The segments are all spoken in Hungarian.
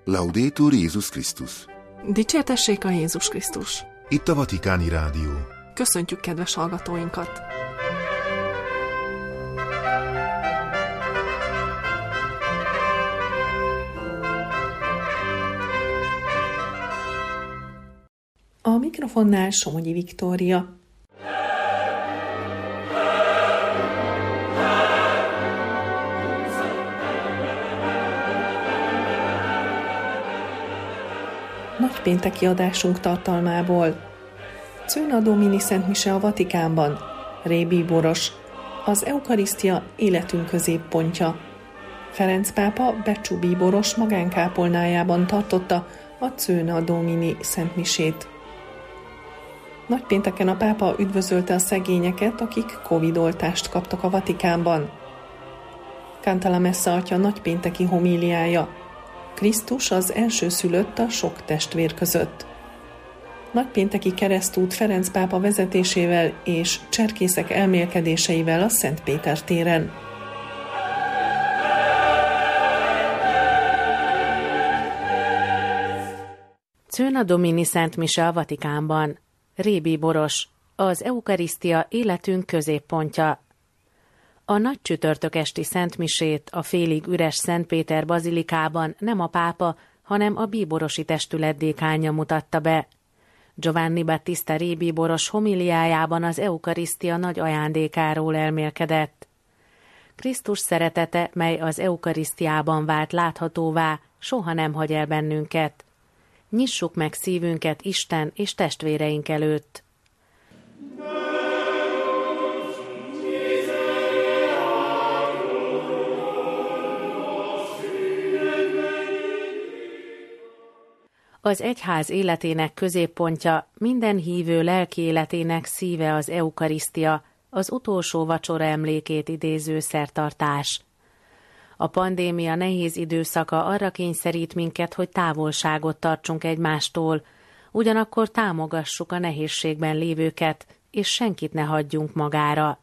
Laudetur Jézus Krisztus. Dicsértessék a Jézus Krisztus. Itt a Vatikáni Rádió. Köszöntjük kedves hallgatóinkat! A mikrofonnál Somogyi Viktória. Nagypénteki adásunk tartalmából. Cöna Domini Szent Mise a Vatikánban. Rébíboros. Az eukarisztia életünk középpontja. Ferenc pápa Becsú bíboros magánkápolnájában tartotta a Cöna Domini Szent Misét. Nagypénteken a pápa üdvözölte a szegényeket, akik Covid-oltást kaptak a Vatikánban. Canta la Messa atya nagypénteki homíliája. Krisztus az elsőszülött a sok testvér között. Nagypénteki keresztút Ferenc pápa vezetésével és cserkészek elmélkedéseivel a Szent Péter téren. Cöna Domini Szent Mise a Vatikánban. Rébíboros. Az eukarisztia életünk középpontja. A nagy csütörtök esti Szent Misét a félig üres Szent Péter bazilikában nem a pápa, hanem a bíborosi testület dékánja mutatta be. Giovanni Battista Rébíboros homiliájában az eukarisztia nagy ajándékáról elmélkedett. Krisztus szeretete, mely az eukarisztiában vált láthatóvá, soha nem hagy el bennünket. Nyissuk meg szívünket Isten és testvéreink előtt. Az egyház életének középpontja, minden hívő lelki életének szíve az eukarisztia, az utolsó vacsora emlékét idéző szertartás. A pandémia nehéz időszaka arra kényszerít minket, hogy távolságot tartsunk egymástól, ugyanakkor támogassuk a nehézségben lévőket, és senkit ne hagyjunk magára.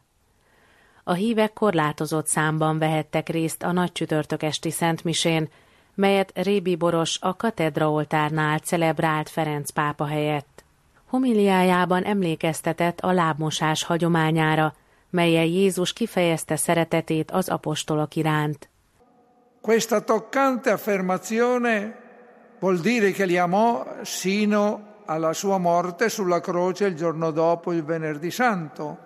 A hívek korlátozott számban vehettek részt a nagy csütörtök esti szentmisén, melyet Rébíboros a katedra oltárnál celebrált Ferenc pápa helyett. Homiliájában emlékeztetett a lábmosás hagyományára, mellyel Jézus kifejezte szeretetét az apostolok iránt. Questa toccante affermazione vuol dire che li amò sino alla sua morte sulla croce il giorno dopo il Venerdì Santo.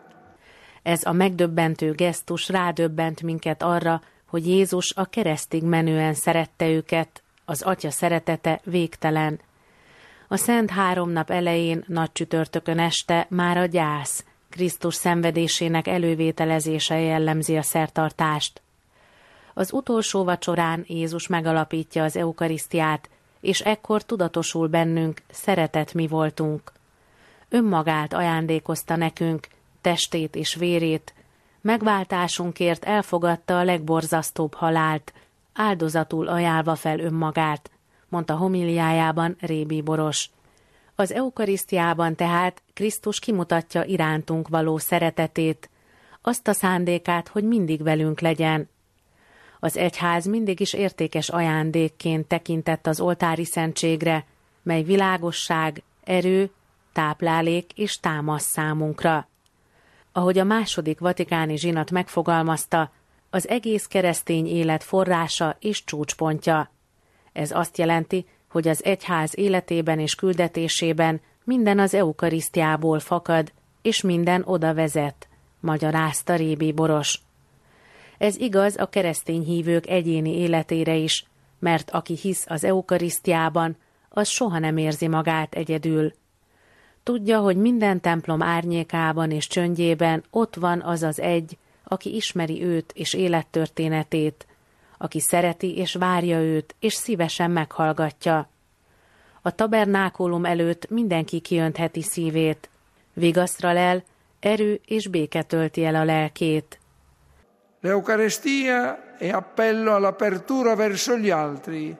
Ez a megdöbbentő gesztus rádöbbent minket arra, hogy Jézus a keresztig menően szerette őket, az Atya szeretete végtelen. A Szent Háromnap elején, nagy csütörtökön este már a gyász, Krisztus szenvedésének elővételezése jellemzi a szertartást. Az utolsó vacsorán Jézus megalapítja az eukarisztiát, és ekkor tudatosul bennünk, szeretet mi voltunk. Önmagát ajándékozta nekünk, testét és vérét, megváltásunkért elfogadta a legborzasztóbb halált, áldozatul ajánlva fel önmagát, mondta homiliájában Rébíboros. Az eukarisztiában tehát Krisztus kimutatja irántunk való szeretetét, azt a szándékát, hogy mindig velünk legyen. Az egyház mindig is értékes ajándékként tekintett az oltári szentségre, mely világosság, erő, táplálék és támasz számunkra. Ahogy a második vatikáni zsinat megfogalmazta, az egész keresztény élet forrása és csúcspontja. Ez azt jelenti, hogy az egyház életében és küldetésében minden az eukarisztiából fakad, és minden oda vezet, magyarázta Rébíboros. Ez igaz a keresztény hívők egyéni életére is, mert aki hisz az eukarisztiában, az soha nem érzi magát egyedül. Tudja, hogy minden templom árnyékában és csöndjében ott van az az egy, aki ismeri őt és élettörténetét, aki szereti és várja őt, és szívesen meghallgatja. A tabernákulum előtt mindenki kiöntheti szívét, vigaszra lel, erő és béke tölti el a lelkét. L'Eucaristia è appello all'apertura verso gli altri.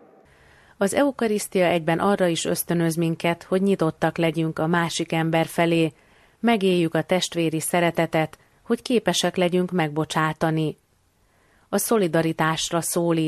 Az eukarisztia egyben arra is ösztönöz minket, hogy nyitottak legyünk a másik ember felé, megéljük a testvéri szeretetet, hogy képesek legyünk megbocsátani. A szolidaritásra szólít,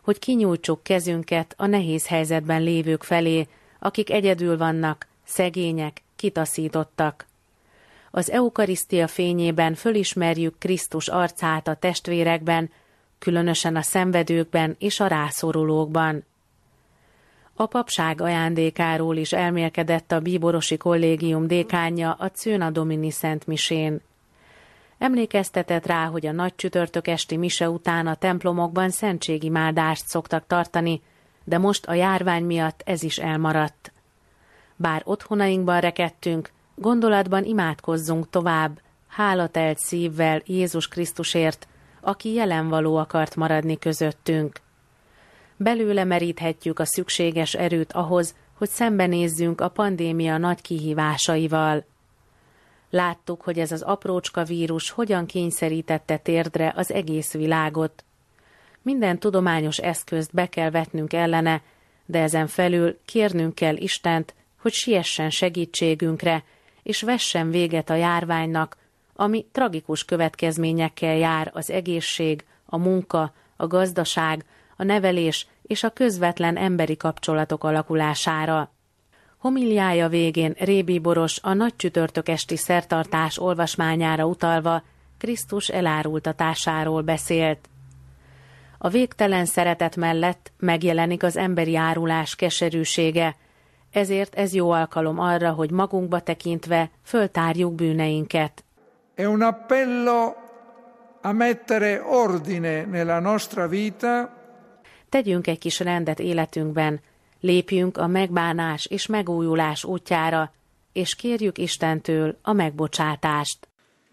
hogy kinyújtsuk kezünket a nehéz helyzetben lévők felé, akik egyedül vannak, szegények, kitaszítottak. Az eukarisztia fényében fölismerjük Krisztus arcát a testvérekben, különösen a szenvedőkben és a rászorulókban. A papság ajándékáról is elmélkedett a bíborosi kollégium dékánja a Cőna Domini Szent Misén. Emlékeztetett rá, hogy a nagy csütörtök esti mise után a templomokban szentségimádást szoktak tartani, de most a járvány miatt ez is elmaradt. Bár otthonainkban rekedtünk, gondolatban imádkozzunk tovább, hálatelt szívvel Jézus Krisztusért, aki jelenvaló akart maradni közöttünk. Belőle meríthetjük a szükséges erőt ahhoz, hogy szembenézzünk a pandémia nagy kihívásaival. Láttuk, hogy ez az aprócska vírus hogyan kényszerítette térdre az egész világot. Minden tudományos eszközt be kell vetnünk ellene, de ezen felül kérnünk kell Istent, hogy siessen segítségünkre, és vessen véget a járványnak, ami tragikus következményekkel jár az egészség, a munka, a gazdaság, a nevelés és a közvetlen emberi kapcsolatok alakulására. Homiliája végén Réby Boros a nagy csütörtök esti szertartás olvasmányára utalva Krisztus elárultatásáról beszélt. A végtelen szeretet mellett megjelenik az emberi árulás keserűsége, ezért ez jó alkalom arra, hogy magunkba tekintve föltárjuk bűneinket. È un appello a mettere ordine nella nostra vita. Tegyünk egy kis rendet életünkben, lépjünk a megbánás és megújulás útjára, és kérjük Istentől a megbocsátást.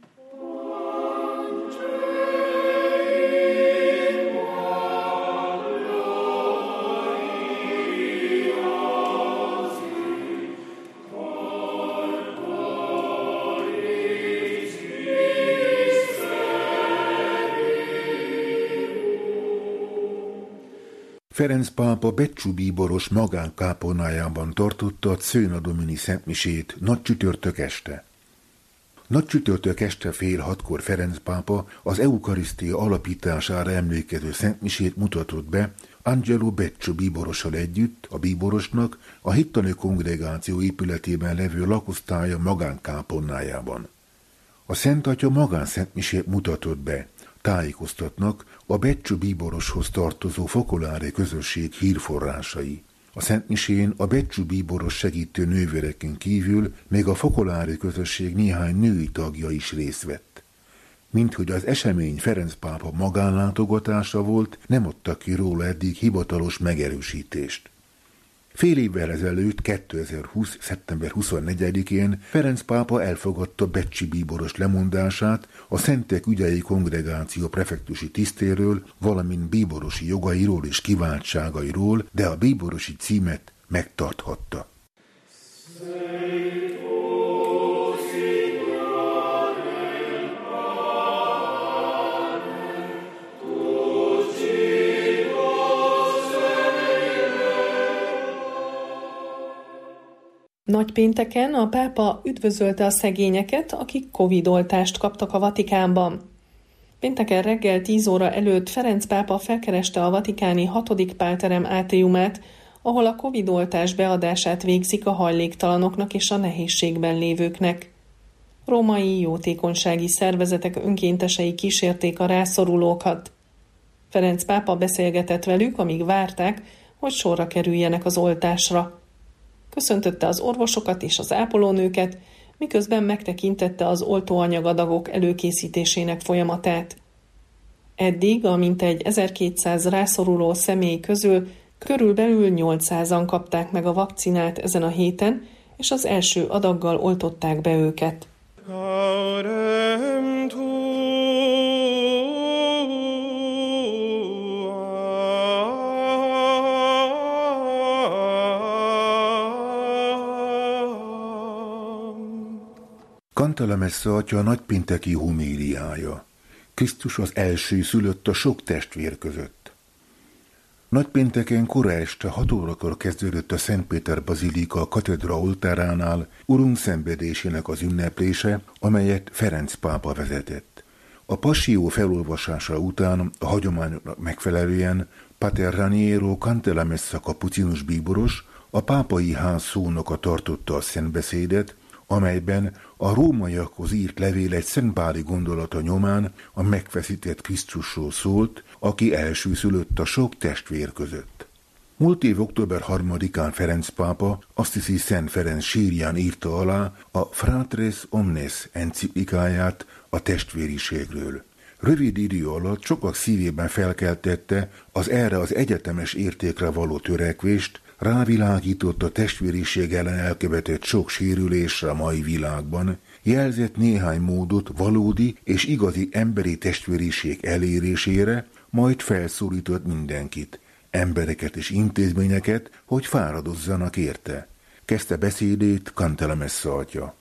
Ferenc pápa Beccsú bíboros magánkápolnájában tartotta a Cőna Domini szentmisét nagy csütörtök este. Nagy csütörtök este fél 6-kor Ferenc pápa az eukarisztia alapítására emlékező szentmisét mutatott be Angelo Beccsú bíborossal együtt a bíborosnak a hittani kongregáció épületében levő lakosztálya magánkápolnájában. A Szent Atya magánszentmisét mutatott be, tájékoztatnak a Beccsú bíboroshoz tartozó fokolári közösség hírforrásai. A szentmisén a Beccsú bíboros segítő nővéreken kívül még a fokolári közösség néhány női tagja is részt vett. Minthogy az esemény Ferenc pápa magánlátogatása volt, nem adtak ki róla eddig hivatalos megerősítést. Fél évvel ezelőtt, 2020. szeptember 24-én Ferenc pápa elfogadta Beccsy bíboros lemondását a Szentek ügyei kongregáció prefektusi tisztéről, valamint bíborosi jogairól és kiváltságairól, de a bíborosi címet megtarthatta. Nagypénteken a pápa üdvözölte a szegényeket, akik Covid-oltást kaptak a Vatikánban. Pénteken reggel 10 óra előtt Ferenc pápa felkereste a vatikáni 6. pálterem átriumát, ahol a Covid-oltás beadását végzik a hajléktalanoknak és a nehézségben lévőknek. Római jótékonysági szervezetek önkéntesei kísérték a rászorulókat. Ferenc pápa beszélgetett velük, amíg várták, hogy sorra kerüljenek az oltásra. Köszöntötte az orvosokat és az ápolónőket, miközben megtekintette az oltóanyagadagok előkészítésének folyamatát. Eddig a mintegy 1200 rászoruló személy közül körülbelül 800-an kapták meg a vakcinát ezen a héten, és az első adaggal oltották be őket. Cantalamessa atya nagypénteki homíliája. Krisztus az első szülött a sok testvér között. Nagypénteken kora este 6 órakor kezdődött a Szent Péter bazilika katedra oltáránál Urunk szenvedésének az ünneplése, amelyet Ferenc pápa vezetett. A passió felolvasása után a hagyományoknak megfelelően Pater Raniero Cantalamessa kapucinus bíboros a pápai ház szónoka tartotta a szentbeszédet, amelyben a rómaiakhoz írt levél egy szentpáli gondolata nyomán a megfeszített Krisztusról szólt, aki elsőszülött a sok testvér között. Múlt év október 3-án Ferenc pápa Assisi Szent Ferenc sírján írta alá a Fratres Omnes enciklikáját a testvériségről. Rövid idő alatt sokak szívében felkeltette az erre az egyetemes értékre való törekvést, rávilágított a testvériség ellen elkövetett sok sérülésre a mai világban, jelzett néhány módot valódi és igazi emberi testvériség elérésére, majd felszólított mindenkit, embereket és intézményeket, hogy fáradozzanak érte. Kezdte beszédét Cantalamessa atya.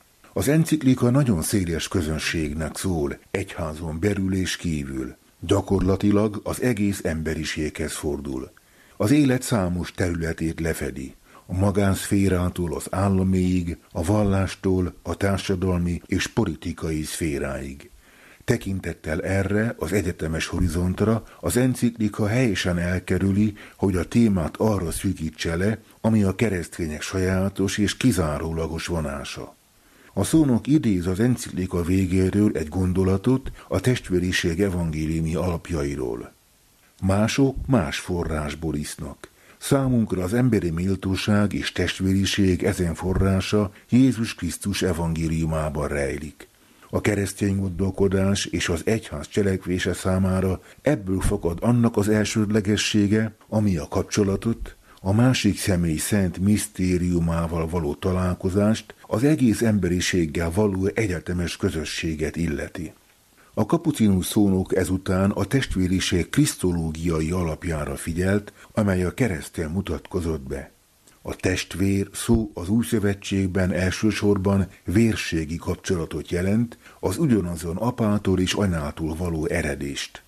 Az enciklika nagyon széles közönségnek szól, egyházon belül és kívül. Gyakorlatilag az egész emberiséghez fordul. Az élet számos területét lefedi, a magánszférától az államéig, a vallástól a társadalmi és politikai szféráig. Tekintettel erre az egyetemes horizontra az enciklika helyesen elkerüli, hogy a témát arra szűkítse le, ami a keresztények sajátos és kizárólagos vonása. A szónok idéz az enciklika végéről egy gondolatot a testvériség evangéliumi alapjairól. Mások más forrásból isznak. Számunkra az emberi méltóság és testvériség ezen forrása Jézus Krisztus evangéliumában rejlik. A keresztény gondolkodás és az egyház cselekvése számára ebből fakad annak az elsődlegessége, ami a kapcsolatot, a másik személy szent misztériumával való találkozást, az egész emberiséggel való egyetemes közösséget illeti. A kapucinus szónok ezután a testvériség krisztológiai alapjára figyelt, amely a kereszten mutatkozott be. A testvér szó az új szövetségben elsősorban vérségi kapcsolatot jelent, az ugyanazon apától és anyától való eredést.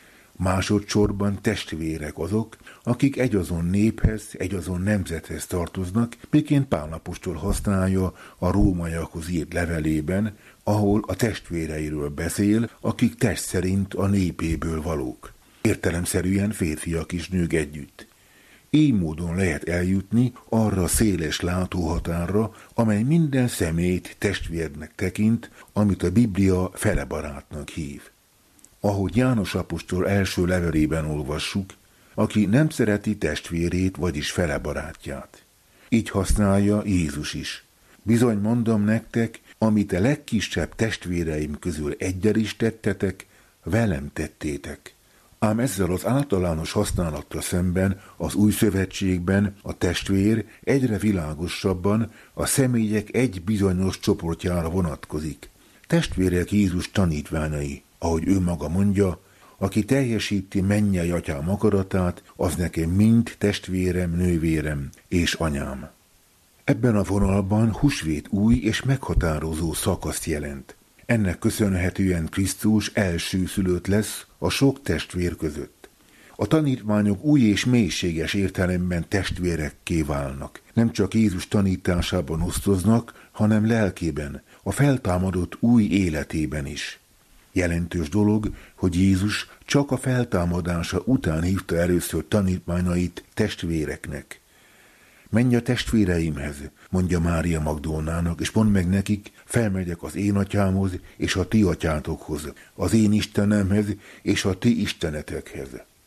Másodszorban testvérek azok, akik egyazon néphez, egyazon nemzethez tartoznak, miként Pál apostol használja a rómaiakhoz írt levelében, ahol a testvéreiről beszél, akik test szerint a népéből valók. Értelemszerűen férfiak és nők együtt. Így módon lehet eljutni arra a széles látóhatárra, amely minden személyt testvérnek tekint, amit a Biblia felebarátnak hív. Ahogy János apostol első levelében olvassuk, aki nem szereti testvérét, vagyis felebarátját. Így használja Jézus is. Bizony mondom nektek, amit a legkisebb testvéreim közül egyel is tettetek, velem tettétek. Ám ezzel az általános használattal szemben az új szövetségben a testvér egyre világosabban a személyek egy bizonyos csoportjára vonatkozik. Testvérek Jézus tanítványai, ahogy ő maga mondja, aki teljesíti mennyei atyám akaratát, az nekem mind testvérem, nővérem és anyám. Ebben a vonalban húsvét új és meghatározó szakaszt jelent. Ennek köszönhetően Krisztus elsőszülött lesz a sok testvér között. A tanítványok új és mélységes értelemben testvérekké válnak. Nem csak Jézus tanításában osztoznak, hanem lelkében, a feltámadott új életében is. Jelentős dolog, hogy Jézus csak a feltámadása után hívta először tanítványait testvéreknek. Menj a testvéreimhez, mondja Mária Magdolnának, és mondd meg nekik, felmegyek az én atyámhoz és a ti atyátokhoz, az én Istenemhez és a ti istenetekhez.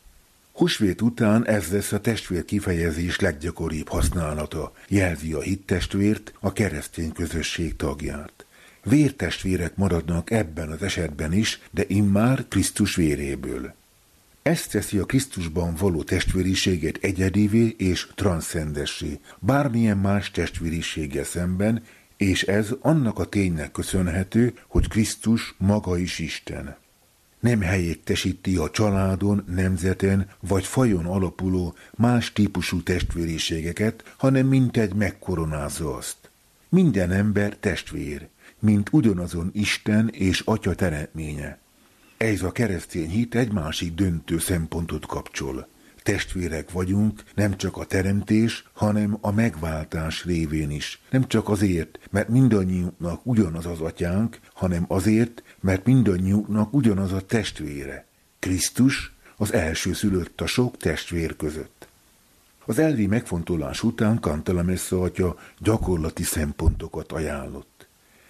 Húsvét után ez lesz a testvér kifejezés leggyakoribb használata, jelzi a hittestvért, a keresztény közösség tagját. Vértestvérek maradnak ebben az esetben is, de immár Krisztus véréből. Ez teszi a Krisztusban való testvériséget egyedivé és transzcendessé, bármilyen más testvériséggel szemben, és ez annak a ténynek köszönhető, hogy Krisztus maga is Isten. Nem helyettesíti a családon, nemzeten vagy fajon alapuló más típusú testvériségeket, hanem mintegy megkoronázza azt. Minden ember testvér, mint ugyanazon Isten és Atya teremtménye. Ez a keresztény hit egy másik döntő szempontot kapcsol. Testvérek vagyunk nem csak a teremtés, hanem a megváltás révén is. Nem csak azért, mert mindannyiunknak ugyanaz az atyánk, hanem azért, mert mindannyiunknak ugyanaz a testvére. Krisztus, az első szülött a sok testvér között. Az elvi megfontolás után Cantalamessa atya gyakorlati szempontokat ajánlott.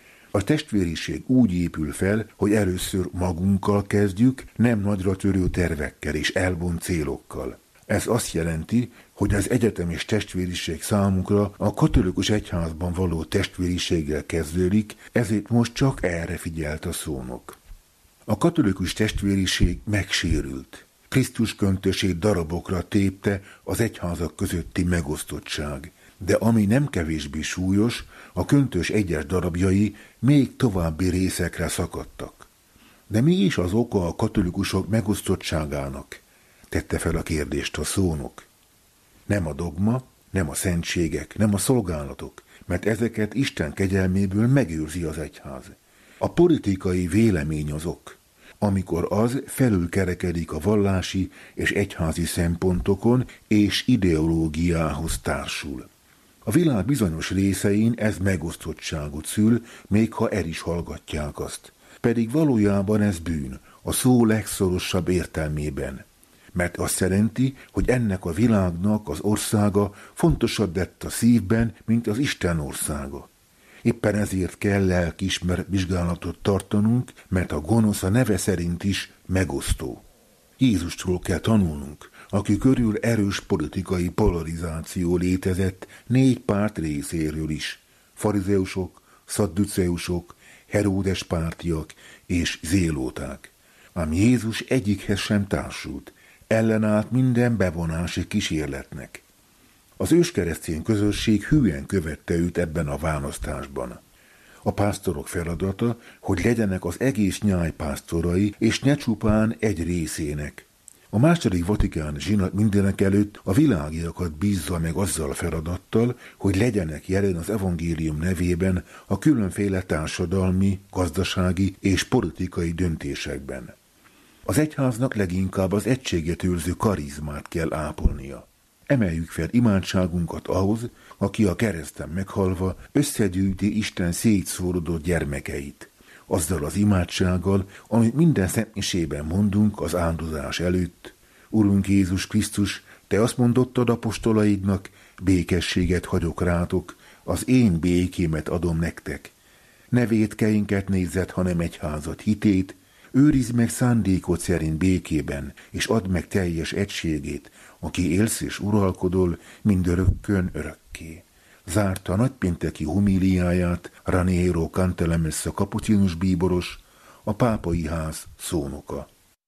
A testvériség úgy épül fel, hogy először magunkkal kezdjük, nem nagyra törő tervekkel és elvont célokkal. Ez azt jelenti, hogy az egyetemes testvériség számunkra a katolikus egyházban való testvériséggel kezdődik, ezért most csak erre figyelt a szónok. A katolikus testvériség megsérült. Krisztus köntösét darabokra tépte az egyházak közötti megosztottság, de ami nem kevésbé súlyos, a köntös egyes darabjai még további részekre szakadtak. De mi is az oka a katolikusok megosztottságának? Tette fel a kérdést a szónok. Nem a dogma, nem a szentségek, nem a szolgálatok, mert ezeket Isten kegyelméből megőrzi az egyház. A politikai vélemény az ok, amikor az felülkerekedik a vallási és egyházi szempontokon és ideológiához társul. A világ bizonyos részein ez megosztottságot szül, még ha el is hallgatják azt. Pedig valójában ez bűn, a szó legszorosabb értelmében. Mert azt jelenti, hogy ennek a világnak az országa fontosabb lett a szívben, mint az Isten országa. Éppen ezért kell lelkiismeret vizsgálatot tartanunk, mert a gonosz a neve szerint is megosztó. Jézustól kell tanulnunk, aki körül erős politikai polarizáció létezett 4 párt részéről is. Farizeusok, szadduceusok, Heródes pártiak és zélóták. Ám Jézus egyikhez sem társult, ellenállt minden bevonási kísérletnek. Az őskeresztény közösség hűen követte őt ebben a választásban. A pásztorok feladata, hogy legyenek az egész nyáj pásztorai, és ne csupán egy részének. A második vatikáni zsinat mindenek előtt a világiakat bízza meg azzal a feladattal, hogy legyenek jelen az evangélium nevében a különféle társadalmi, gazdasági és politikai döntésekben. Az egyháznak leginkább az egységet őrző karizmát kell ápolnia. Emeljük fel imádságunkat ahhoz, aki a kereszten meghalva összegyűjti Isten szétszórodott gyermekeit. Azzal az imádsággal, amit minden szentmisében mondunk az áldozás előtt. Urunk Jézus Krisztus, Te azt mondottad apostolaidnak, békességet hagyok rátok, az én békémet adom nektek. Ne vétkeinket nézzed, hanem egyházat hitét, őrizd meg szándékod szerint békében, és add meg teljes egységét, aki élsz és uralkodol mindörökkön örökké. Zárta a nagypénteki homíliáját Raniero Cantalamessa kapucinus bíboros, a pápai ház szónoka.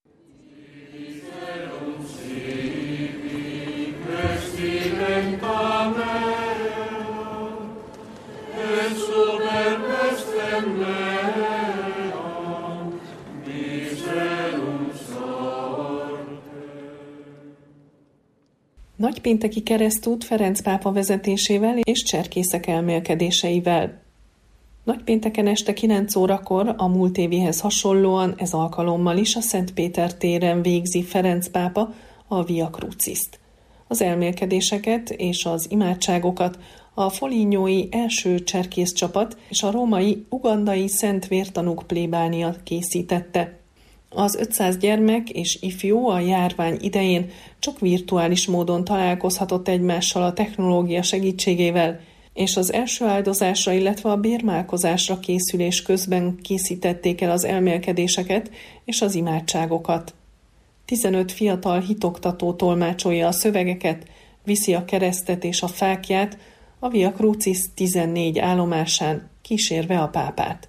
Nagypénteki keresztút Ferenc pápa vezetésével és cserkészek elmélkedéseivel. Nagypénteken este 9 órakor a múlt évihez hasonlóan ez alkalommal is a Szent Péter téren végzi Ferenc pápa a Via Crucist. Az elmélkedéseket és az imádságokat a Folignói első cserkészcsapat és a római ugandai Szent Vértanúk plébánia készítette. Az 500 gyermek és ifjú a járvány idején csak virtuális módon találkozhatott egymással a technológia segítségével, és az első áldozásra, illetve a bérmálkozásra készülés közben készítették el az elmélkedéseket és az imádságokat. 15 fiatal hitoktató tolmácsolja a szövegeket, viszi a keresztet és a fáklyát a Via Crucis 14 állomásán, kísérve a pápát.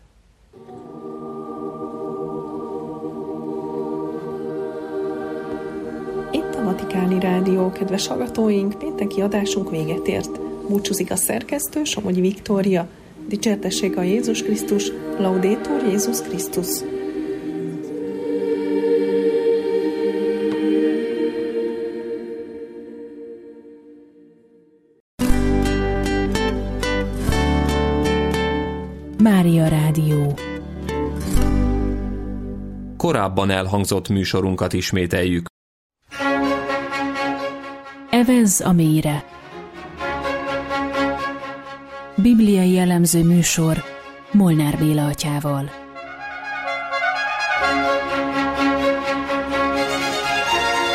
Itt a Vatikáni Rádió, kedves hallgatóink, pénteki adásunk véget ért. Búcsúzik a szerkesztő, Somogyi Viktória. Dicsértessék a Jézus Krisztus, Laudetur Jézus Krisztus. Mária Rádió. Korábban elhangzott műsorunkat ismételjük. Evezz a mélyre. Bibliai elemző műsor Molnár Béla atyával.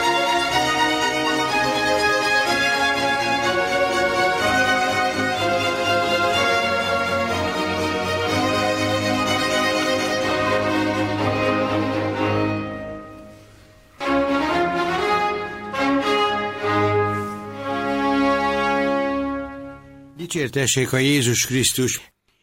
Dicsértessék a Jézus Krisztus!